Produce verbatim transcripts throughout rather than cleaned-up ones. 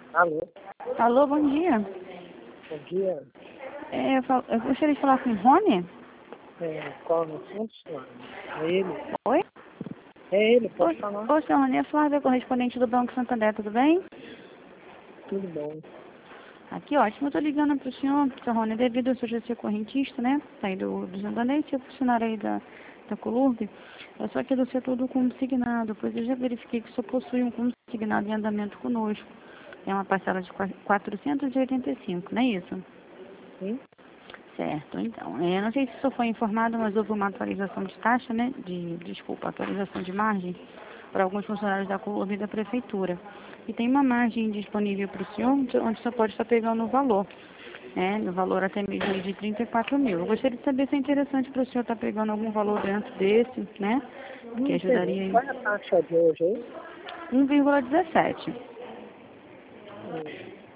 Alô, Alô, bom dia. bom dia. É, eu, falo- eu gostaria de falar com o Rony. É, qual é o assunto, senhora? É ele? Oi? É ele, pode Oi, falar. oi, seu Rony, é Flávia, correspondente do Banco Santander, tudo bem? Tudo bom. Aqui, ótimo. Eu tô ligando para o senhor, seu Rony, devido ao senhor já ser correntista, né? Sair do, do Santander e ser funcionário aí da, da Colurb. Eu sou aqui do setor do consignado, pois eu já verifiquei que o senhor possui um consignado em andamento conosco. É uma parcela de quatrocentos e oitenta e cinco, não é isso? Sim? Certo, então, eu não sei se o senhor foi informado, mas houve uma atualização de taxa, né, de, desculpa, atualização de margem para alguns funcionários da Colurb e da Prefeitura. E tem uma margem disponível para o senhor, onde onde o senhor pode estar pegando o valor, né, no valor até mesmo de trinta e quatro mil. Eu gostaria de saber se é interessante para o senhor estar pegando algum valor dentro desse, né, Não que entendi. ajudaria em Qual é a taxa de hoje aí? um vírgula dezessete. Hum,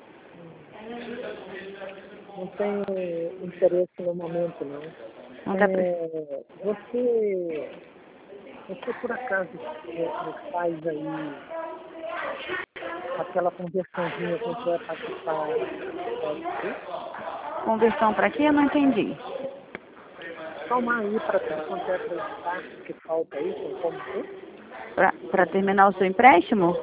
Não tenho interesse no momento, não. Não está precisando. É, você, você por acaso é, é, faz aí aquela conversãozinha quanto é para quitar aí? Conversão para quê? Eu não entendi. Somar aí para tudo quanto é para esse taxa que falta aí, tem como ter? Para terminar o seu empréstimo?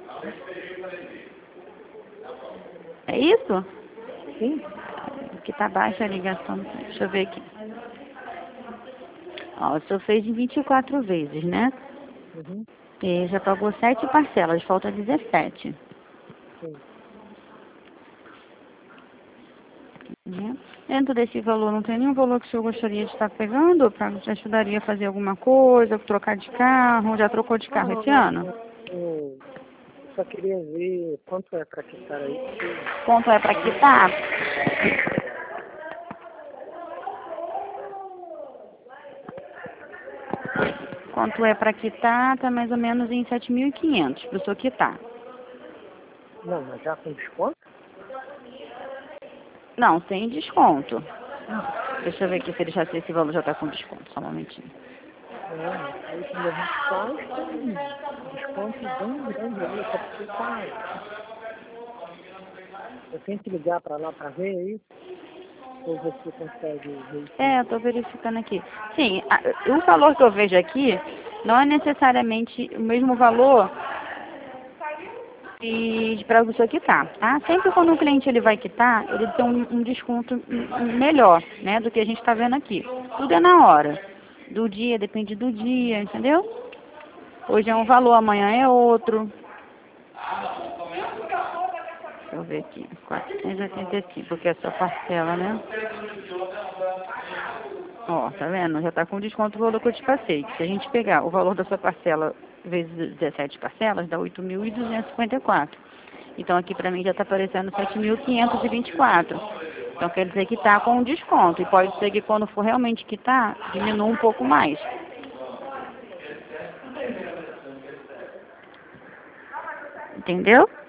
É isso? Sim? Que tá baixa a ligação. Deixa eu ver aqui. Ó, o senhor fez em vinte e quatro vezes, né? Uhum. E já pagou sete parcelas, falta dezessete. Sim. Né? Dentro desse valor, não tem nenhum valor que o senhor gostaria de estar pegando? Para te ajudaria a fazer alguma coisa, trocar de carro? Já trocou de carro esse Não, ano? eu só queria ver quanto é para quitar aí, porque Quanto é para aí quitar? Quanto é para quitar? Tá mais ou menos em sete mil e quinhentos para o senhor quitar. não, mas já com desconto? Não, sem desconto. Não, Deixa eu ver aqui se ele já se esse valor já está com desconto. Só um momentinho. não, mas aí quando a gente faz tem um desconto bem grande aí, até porque tá. Eu tenho que ligar para lá para ver aí, ou você consegue ver isso É, aí. eu estou verificando aqui. Sim, a- o valor que eu vejo aqui não é necessariamente o mesmo valor para você quitar, tá? Sempre quando o cliente ele vai quitar, ele tem um, um desconto m- melhor, né, do que a gente está vendo aqui. Tudo é na hora, do dia, depende do dia, entendeu? Hoje é um valor, amanhã é outro. Deixa eu ver aqui, quatrocentos e oitenta e cinco, porque é só parcela, né? Ó, tá vendo? Já tá com desconto o valor que eu te passei. Se a gente pegar o valor da sua parcela vezes dezessete parcelas, dá oito mil duzentos e cinquenta e quatro. Então aqui pra mim já tá aparecendo sete mil quinhentos e vinte e quatro. Então quer dizer que tá com desconto. E pode ser que quando for realmente quitar, diminua um pouco mais. Entendeu?